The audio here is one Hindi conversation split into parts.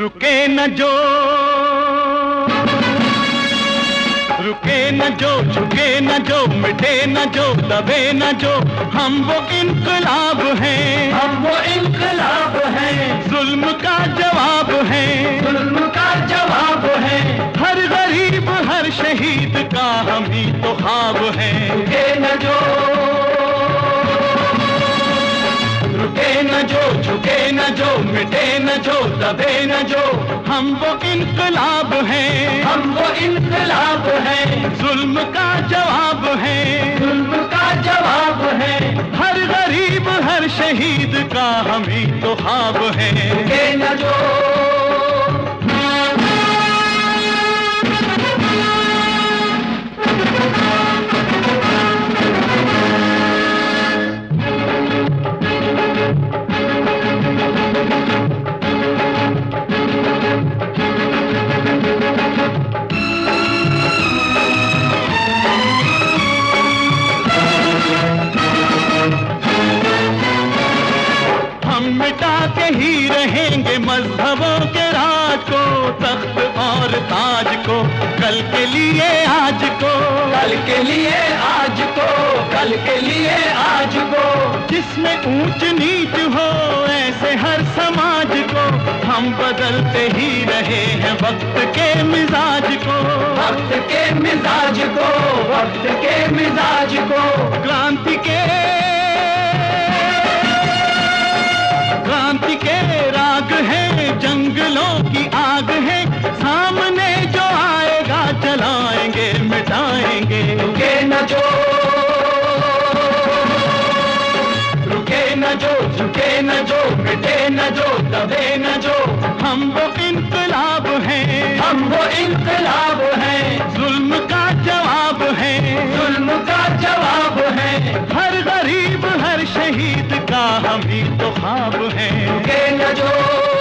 रुके न जो, रुके न जो, झुके न जो, मिटे न जो, दबे न जो, हम वो इनकलाब हैं, हम वो इनकलाब हैं। जुल्म का जवाब है, जुल्म का जवाब है। हर गरीब हर शहीद का हम ही तो ख्वाब है। रुके न जो, रुके न जो, झुके न जो, मिटे न जो, दबे न जो, हम वो इनकलाब हैं, हम वो इनकलाब हैं। जुल्म का जवाब है, जुल्म का जवाब है। हर गरीब हर शहीद का हम ही तो ख्वाब है। रुके न जो, मिटा के ही रहेंगे मजहबों के राज को, तख्त और ताज को, कल के लिए आज को, कल के लिए आज को, कल के लिए आज को। जिसमें ऊंच नीच हो ऐसे हर समाज को, हम बदलते ही रहे हैं वक्त के मिजाज को, वक्त के मिजाज को, वक्त के मिजाज को। क्रांति के राग है, जंगलों की आग है, सामने जो आएगा जलाएंगे मिटाएंगे। रुके न जो, रुके न जो, झुके न जो, मिटे न जो, दबे न जो, हम वो इनकलाब हैं, हम वो इनकलाब हैं। जुल्म का जवाब है, जुल्म का जवाब है। हर गरीब हर शहीद का हम ही तो ख्वाब है। रुके न जो,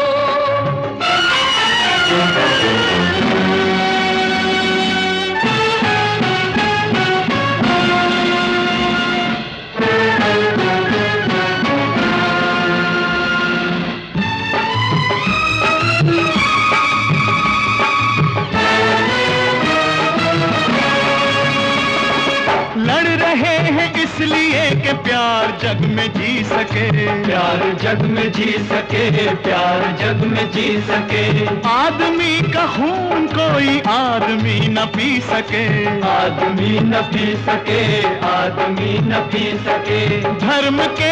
लड़ रहे हैं इसलिए कि प्यार जग में जी सके, प्यार जग में जी सके, प्यार जग में जी सके। आदमी का खून कोई आदमी न पी सके, आदमी न पी सके, आदमी न पी सके। धर्म के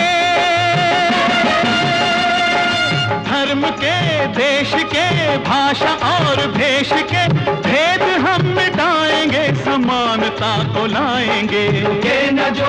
देश के भाषा और भेष के भेद हम मिटाएंगे, समानता को लाएंगे। रुके न जो,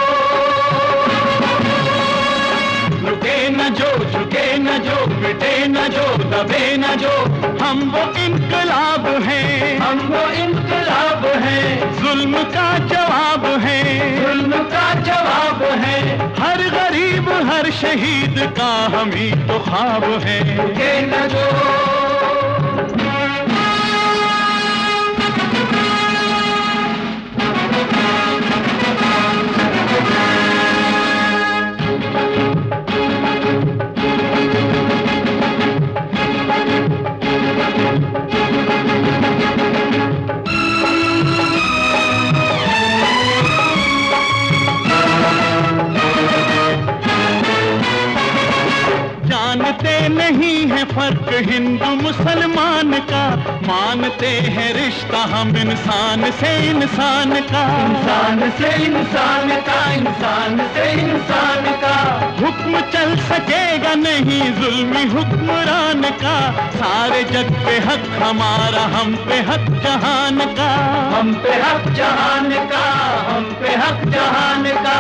रुके न जो, झुके न जो, मिटे न जो, दबे न जो, हम वो इनकलाब हैं, हम वो इनकलाब हैं। जुल्म का जवाब है, जुल्म का जवाब है। हर गरीब हर शहीद का हम ही तो ख्वाब है। रुके न जो, जानते नहीं है फर्क हिंदू मुसलमान का, मानते हैं रिश्ता हम इंसान से इंसान का, इंसान से इंसान का, इंसान से इंसान का। हुक्म चल सकेगा नहीं जुल्मी हुक्मरान का, सारे जग पे हक हमारा, हम पे हक जहान का, हम पे हक जहान का, हम पे हक जहान का।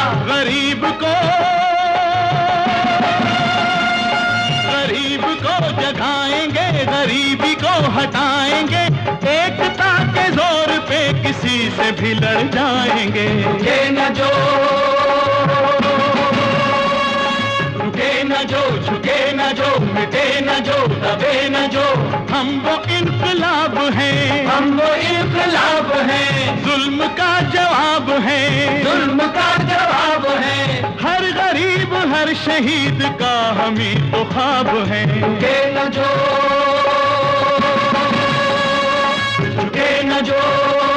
गरीब को जगाएंगे, गरीबी को हटाएंगे, एकता के जोर पे किसी से भी लड़ जाएंगे। रुके न जो, रुके न जो, झुके न जो, मिटे न जो, दबे न जो, हम वो इनकलाब हैं, हम वो इनकलाब हैं। जुल्म का जवाब है, जुल्म का जवाब है। हर गरीब हर शहीद का हम ही तो ख्वाब है। रुके न जो, न जो